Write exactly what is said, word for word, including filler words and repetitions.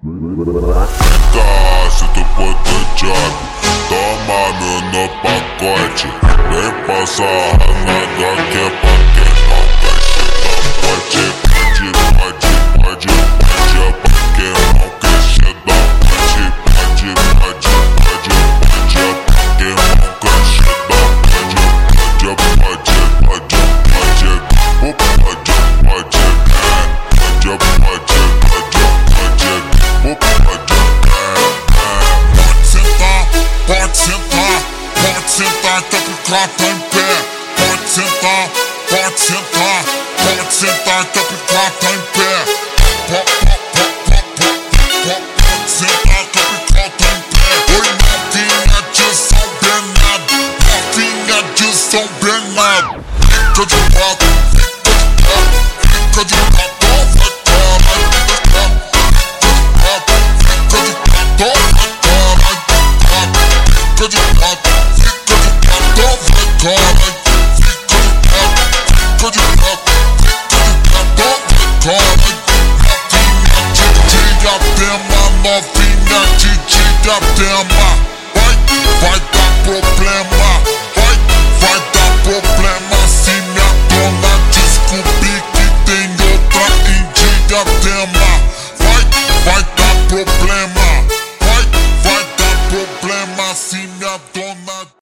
Se tu for do job, toma meu no pacote. Vem passar nada que é pra quem não quer chegar. Pode, pode, pode, pode, pode, é pra quem não quer chegar. Pode, pode, pode, pode, pode, é pra quem não quer chegar. Pode, pode, pode, pode, pode, pode, pode, pode, pode, Pode sentar, pode sentar, tá com clapa em pé. Pode sentar, pode sentar, pode sentar, tá com clapa em pé. Pode sentar, tá com clapa em pé. Oi, novinha de São Bernardo, novinha de São Bernardo. Fica de quatro, fica de quatro, vai caralho. Fica de quatro, vai caralho. Fica de quatro, fica de quatro, vai caralho. Fica de quatro, fica de quatro, fica de quatro, vai caralho. Novinha de Diadema, novinha de Diadema. Vai, vai dar problema, vai, vai dar problema se minha dona descobrir que tem outra em Diadema.